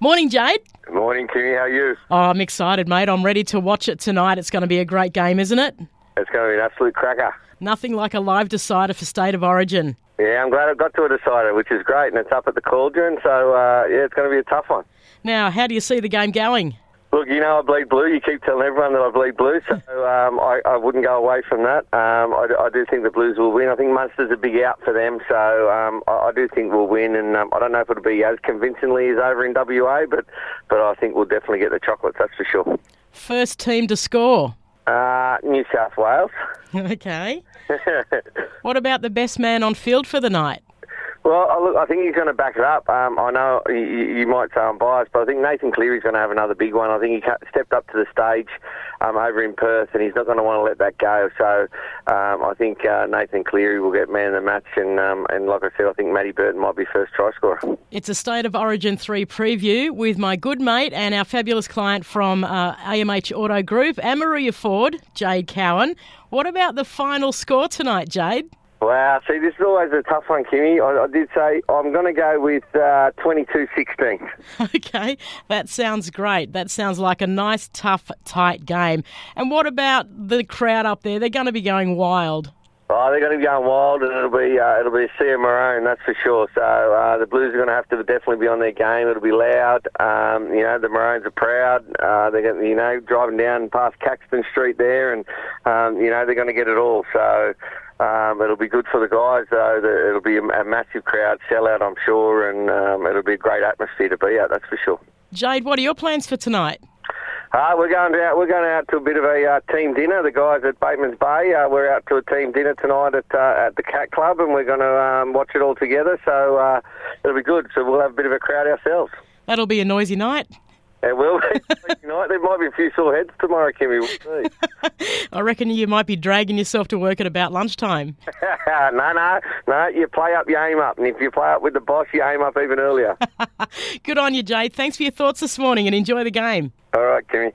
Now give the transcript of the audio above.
Morning, Jade. Morning, Kimmy. How are you? Oh, I'm excited, mate. I'm ready to watch it tonight. It's going to be a great game, isn't it? It's going to be an absolute cracker. Nothing like a live decider for State of Origin. Yeah, I'm glad I got to a decider, which is great, and it's up at the Cauldron, so it's going to be a tough one. Now, how do you see the game going? Look, you know I bleed blue. You keep telling everyone that I bleed blue, so I wouldn't go away from that. I do think the Blues will win. I think Munster's a big out for them, so I do think we'll win, and I don't know if it'll be as convincingly as over in WA, but I think we'll definitely get the chocolates, that's for sure. First team to score? New South Wales. Okay. What about the best man on field for the night? Well, look, I think he's going to back it up. I know you might say I'm biased, but I think Nathan Cleary's going to have another big one. I think he stepped up to the stage over in Perth, and he's not going to want to let that go. So I think Nathan Cleary will get man of the match, and like I said, I think Matty Burton might be first try scorer. It's a State of Origin 3 preview with my good mate and our fabulous client from AMH Auto Group, Anne-Maria Ford, Jade Cowan. What about the final score tonight, Jade? Wow, see, this is always a tough one, Kimmy. I did say I'm going to go with 22-16. Okay, that sounds great. That sounds like a nice, tough, tight game. And what about the crowd up there? They're going to be going wild. Oh, they're going to be going wild, and it'll be a sea of maroon, that's for sure. So the Blues are going to have to definitely be on their game. It'll be loud. The Maroons are proud. They're going to, driving down past Caxton Street there, and they're going to get it all. So it'll be good for the guys, though. It'll be a massive crowd sellout, I'm sure, and it'll be a great atmosphere to be at, that's for sure. Jade, what are your plans for tonight? We're going out to a bit of a team dinner. The guys at Bateman's Bay, we're out to a team dinner tonight at the Cat Club, and we're going to watch it all together. So it'll be good. So we'll have a bit of a crowd ourselves. That'll be a noisy night. It will be tonight. There might be a few sore heads tomorrow, Kimmy. We'll see. I reckon you might be dragging yourself to work at about lunchtime. No. You play up, you aim up. And if you play up with the boss, you aim up even earlier. Good on you, Jade. Thanks for your thoughts this morning and enjoy the game. All right, Kimmy.